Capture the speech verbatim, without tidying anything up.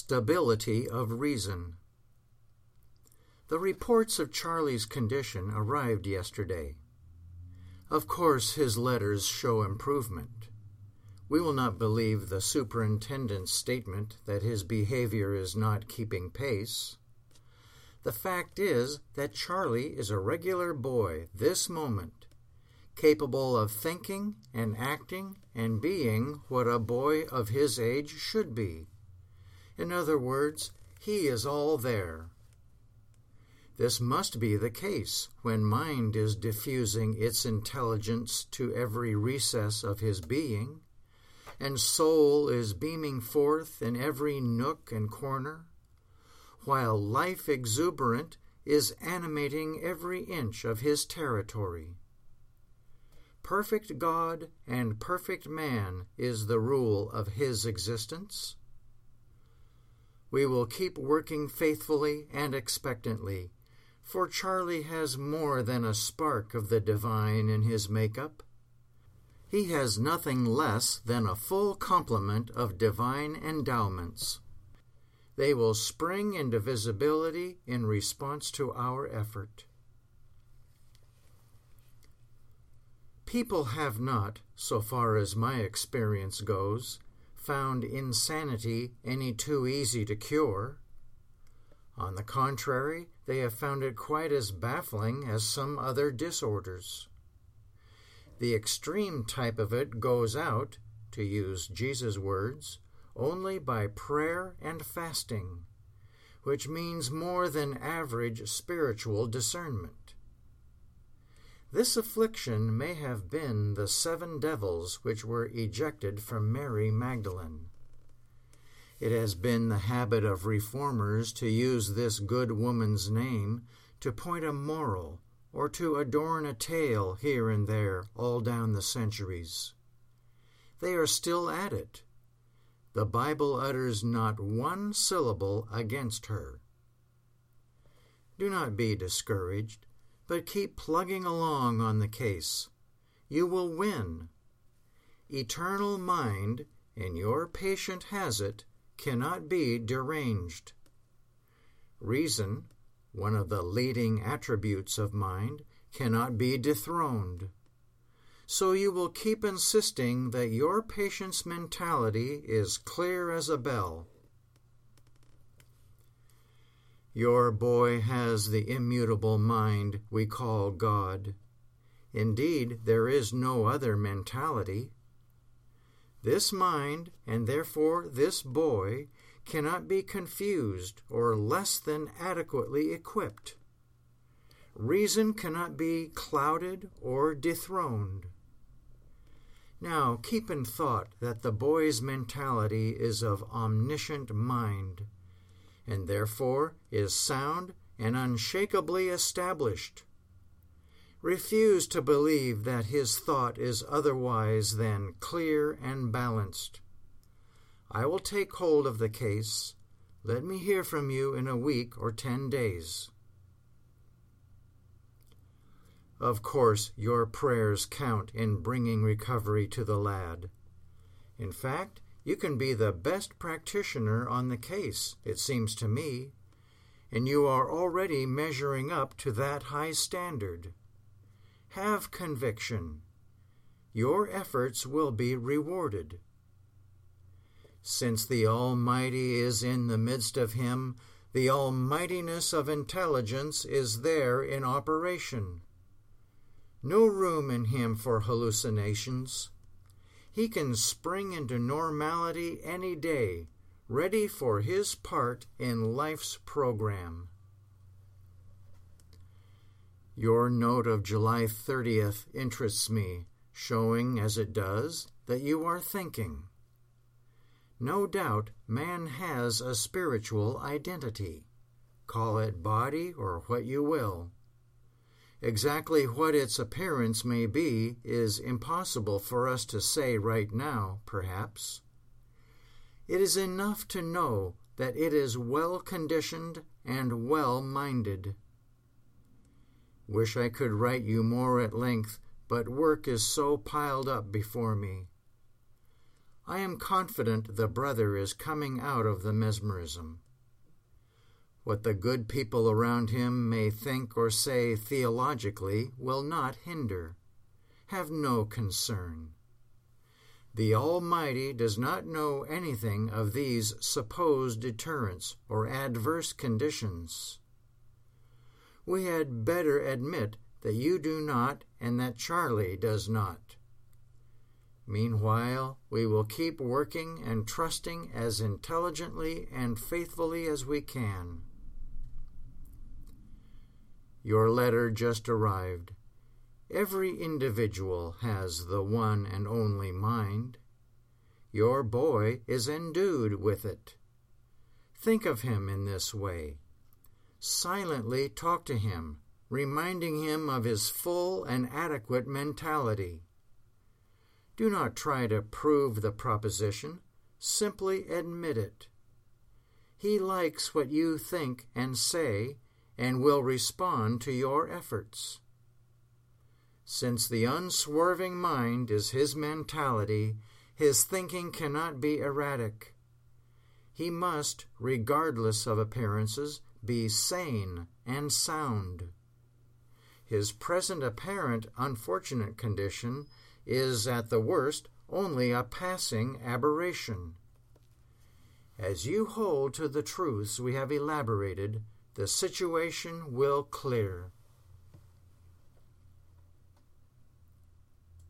stability of reason. The reports of Charlie's condition arrived yesterday. Of course, his letters show improvement. We will not believe the superintendent's statement that his behavior is not keeping pace. The fact is that Charlie is a regular boy this moment, capable of thinking and acting and being what a boy of his age should be. In other words, he is all there. This must be the case when mind is diffusing its intelligence to every recess of his being, and soul is beaming forth in every nook and corner, while life exuberant is animating every inch of his territory. Perfect God and perfect man is the rule of his existence. We will keep working faithfully and expectantly, for Charlie has more than a spark of the divine in his makeup. He has nothing less than a full complement of divine endowments. They will spring into visibility in response to our effort. People have not, so far as my experience goes, found insanity any too easy to cure. On the contrary, they have found it quite as baffling as some other disorders. The extreme type of it goes out, to use Jesus' words, only by prayer and fasting, which means more than average spiritual discernment. This affliction may have been the seven devils which were ejected from Mary Magdalene. It has been the habit of reformers to use this good woman's name to point a moral or to adorn a tale here and there all down the centuries. They are still at it. The Bible utters not one syllable against her. Do not be discouraged, but keep plugging along on the case. You will win. Eternal mind, and your patient has it, cannot be deranged. Reason, one of the leading attributes of mind, cannot be dethroned. So you will keep insisting that your patient's mentality is clear as a bell. Your boy has the immutable mind we call God. Indeed, there is no other mentality. This mind, and therefore this boy, cannot be confused or less than adequately equipped. Reason cannot be clouded or dethroned. Now, keep in thought that the boy's mentality is of omniscient mind, and therefore is sound and unshakably established. Refuse to believe that his thought is otherwise than clear and balanced. I will take hold of the case. Let me hear from you in a week or ten days. Of course, your prayers count in bringing recovery to the lad. In fact, you can be the best practitioner on the case, it seems to me, and you are already measuring up to that high standard. Have conviction. Your efforts will be rewarded. Since the Almighty is in the midst of him, the almightiness of intelligence is there in operation. No room in him for hallucinations. He can spring into normality any day, ready for his part in life's program. Your note of July thirtieth interests me, showing, as it does, that you are thinking. No doubt man has a spiritual identity. Call it body or what you will. Exactly what its appearance may be is impossible for us to say right now, perhaps. It is enough to know that it is well-conditioned and well-minded. Wish I could write you more at length, but work is so piled up before me. I am confident the brother is coming out of the mesmerism. What the good people around him may think or say theologically will not hinder. Have no concern. The Almighty does not know anything of these supposed deterrents or adverse conditions. We had better admit that you do not and that Charlie does not. Meanwhile, we will keep working and trusting as intelligently and faithfully as we can. Your letter just arrived. Every individual has the one and only mind. Your boy is endued with it. Think of him in this way. Silently talk to him, reminding him of his full and adequate mentality. Do not try to prove the proposition. Simply admit it. He likes what you think and say, and will respond to your efforts. Since the unswerving mind is his mentality, his thinking cannot be erratic. He must, regardless of appearances, be sane and sound. His present apparent unfortunate condition is, at the worst, only a passing aberration. As you hold to the truths we have elaborated, the situation will clear.